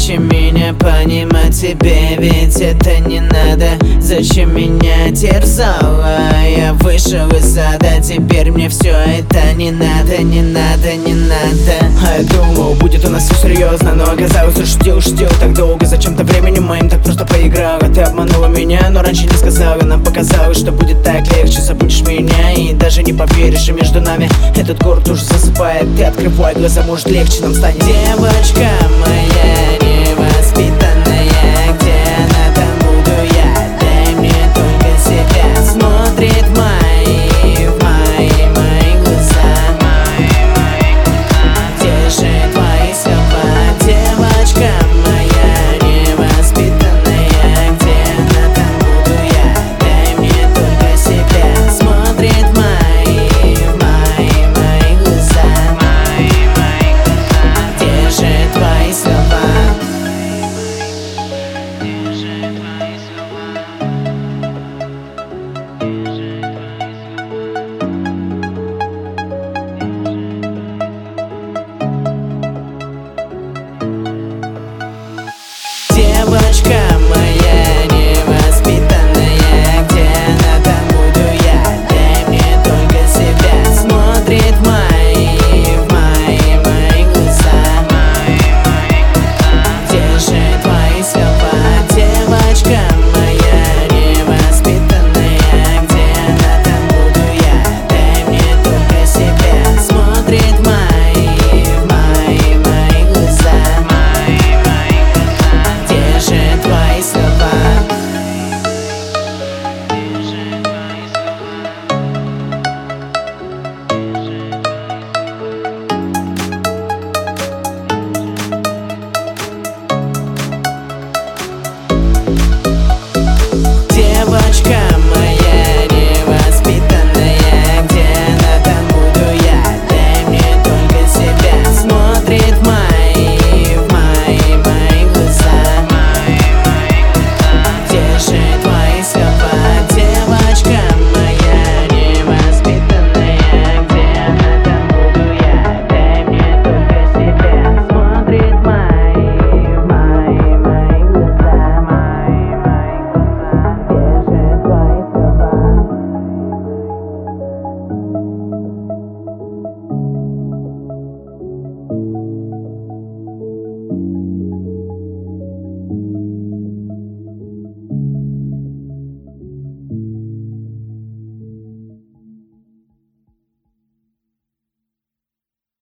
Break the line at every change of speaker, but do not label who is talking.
Научи меня понимать тебе, ведь это не надо. Зачем меня терзала? Я вышел из ада, теперь мне все это не надо, не надо, не надо.
А я думал, будет у нас все серьезно, но оказалось, что ждил так долго. Зачем-то временем моим так просто поиграла. Ты обманула меня, но раньше не сказала. Нам показалось, что будет так легче. Забудешь меня и даже не поверишь. И между нами этот город уже засыпает. Ты открывай глаза, может легче нам станет.
Девочка моя,